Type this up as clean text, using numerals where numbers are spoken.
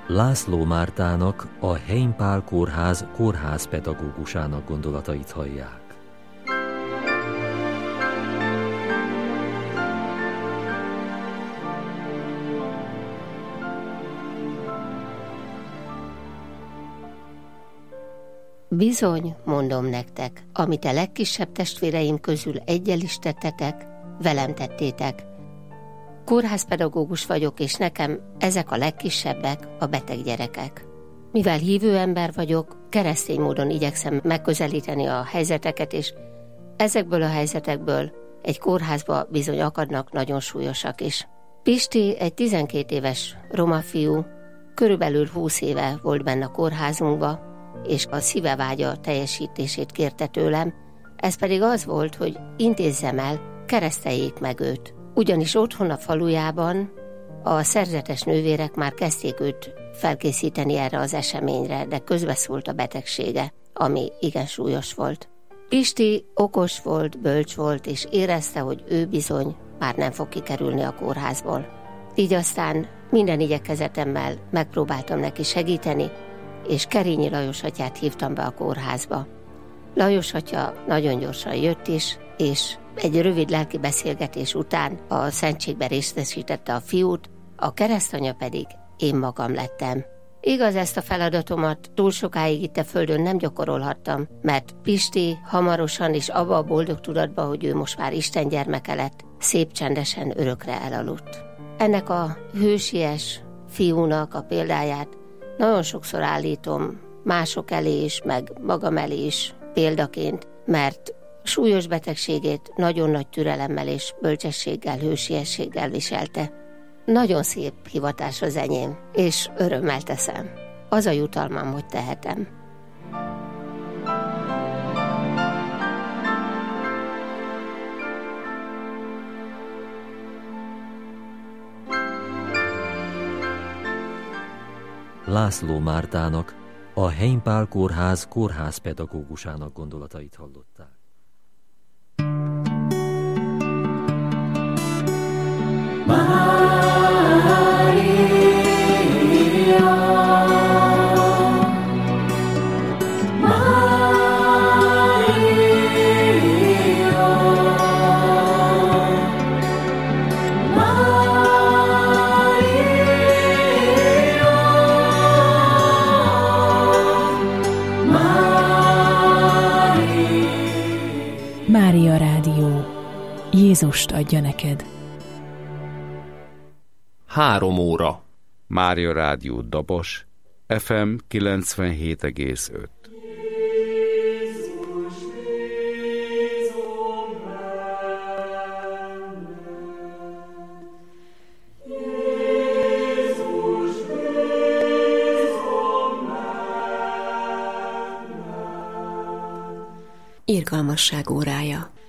László Mártának, a Heimpál Kórház kórházpedagógusának gondolatait hallják. Bizony, mondom nektek, amit a legkisebb testvéreim közül eggyel is tettetek, velem tettétek. Kórházpedagógus vagyok, és nekem ezek a legkisebbek, a beteg gyerekek. Mivel hívő ember vagyok, keresztény módon igyekszem megközelíteni a helyzeteket, és ezekből a helyzetekből egy kórházba bizony akadnak nagyon súlyosak is. Pisti egy 12 éves roma fiú, körülbelül 20 éve volt benne a kórházunkba, és a szíve vágya teljesítését kérte tőlem, ez pedig az volt, hogy intézzem el, kereszteljék meg őt. Ugyanis otthon a falujában a szerzetes nővérek már kezdték őt felkészíteni erre az eseményre, de közbeszólt a betegsége, ami igen súlyos volt. Pisti okos volt, bölcs volt, és érezte, hogy ő bizony már nem fog kikerülni a kórházból. Így aztán minden igyekezetemmel megpróbáltam neki segíteni, és Kerényi Lajos atyát hívtam be a kórházba. Lajos atya nagyon gyorsan jött is, és egy rövid lelki beszélgetés után a szentségbe részesítette a fiút, a keresztanya pedig én magam lettem. Igaz, ezt a feladatomat túl sokáig itt a földön nem gyakorolhattam, mert Pisti hamarosan és abba a boldog tudatba, hogy ő most már Isten gyermeke lett, szép csendesen örökre elaludt. Ennek a hősies fiúnak a példáját nagyon sokszor állítom mások elé is, meg magam elé is példaként, mert súlyos betegségét nagyon nagy türelemmel és bölcsességgel, hősiességgel viselte. Nagyon szép hivatás az enyém, és örömmel teszem. Az a jutalmam, hogy tehetem. László Mártának, a Heimpál Kórház kórházpedagógusának gondolatait hallották. Mária Rádió. Jézust adja neked. 3 óra. Mária Rádió Dabos, FM 97,5. Irgalmasság órája.